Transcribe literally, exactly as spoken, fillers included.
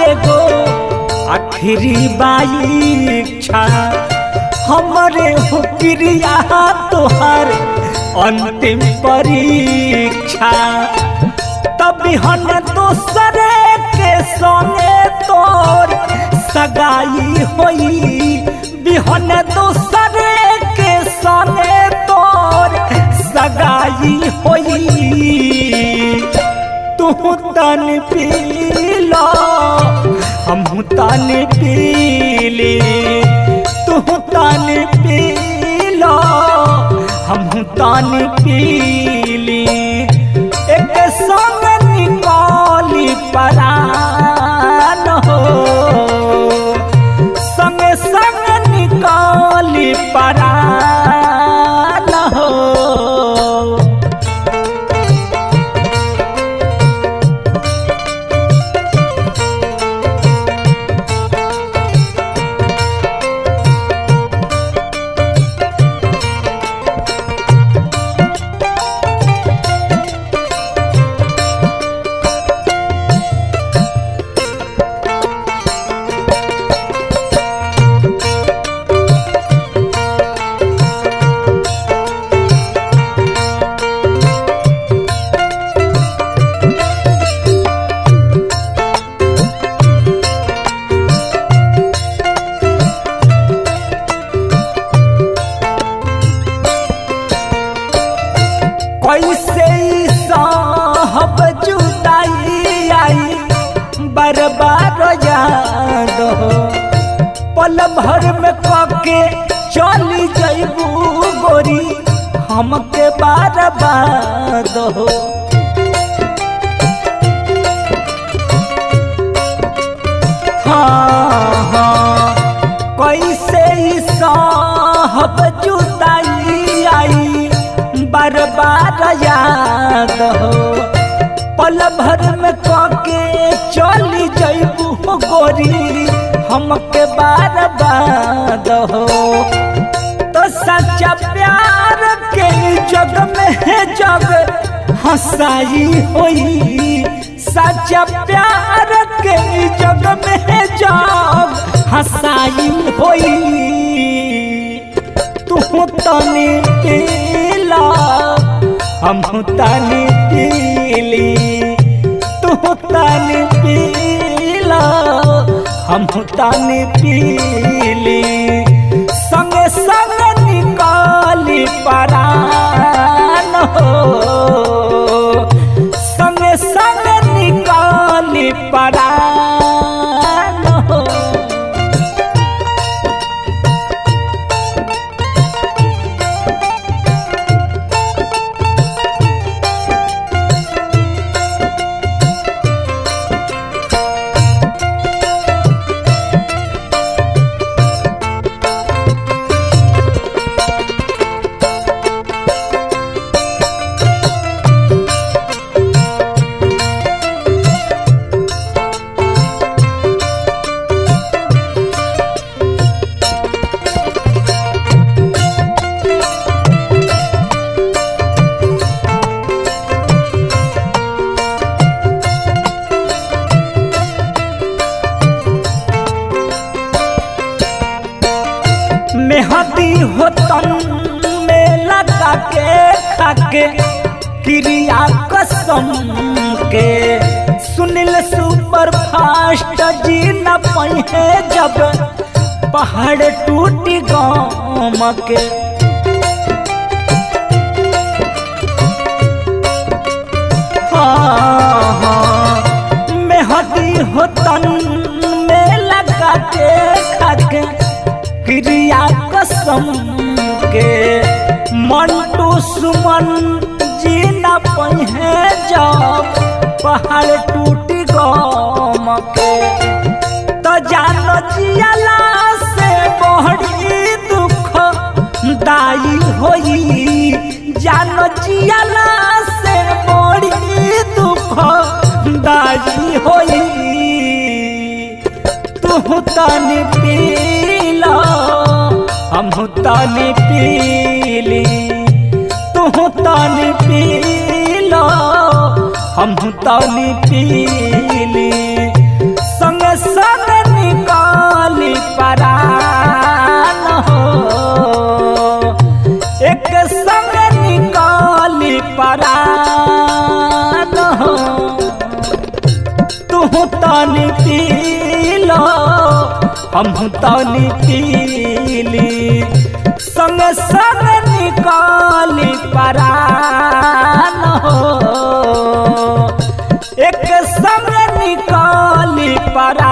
एगो आखिरी बाई इच्छा हमरे हो क्रिया तोहार अंतिम परीक्षा तभी हम दूसरे के संगे तोर सगाई होई बिहन दूसरे के संगे तोर सगाई होई तू तन पीला हम तन पीली तू तन पीला हम तन पीली एक संग निकाली परान हो संग संग निकाली परान हो कैसे साहब जुदाई आई बर्बाद याद हो पल भर में कके चली जैबू गोरी हमके बर्बाद हो हाँ हाँ कैसे साहब जुदाई आई बर्बाद याद हो पल भर में कके चली जैबू गोरी हमके बर्बाद हो तो सच्चा प्यार के जग में जग हंसाई होई सच्चा प्यार के जग में जग हंसाई होई तू तनी पीला हम तनी पीली तू तनी पीला हम तनी पीली संग संग निकाली परान हो संग संग निकाली परान हो मेहदी हो तन में लगा के खाके क्रिया कसम के सुनील सुपर फास्ट जी न पहे जब पहाड़ टूटी गाम के हाँ हाँ मेहदी हो तन में लगा के खाके क्रिया कसम के मंटू सुमन जी न पहे जब पहाड़ टूटी गाम के तो जानो जियाला से बड़ी दुख दाई होई जानो जियाला से बड़ी दुख दाई होई तू तनी पीला हम तनी पीली तू तनी पीला हम तनी पीली संग पीलो हम तानी पीली संग संग निकाली परान हो एक संग निकाली परान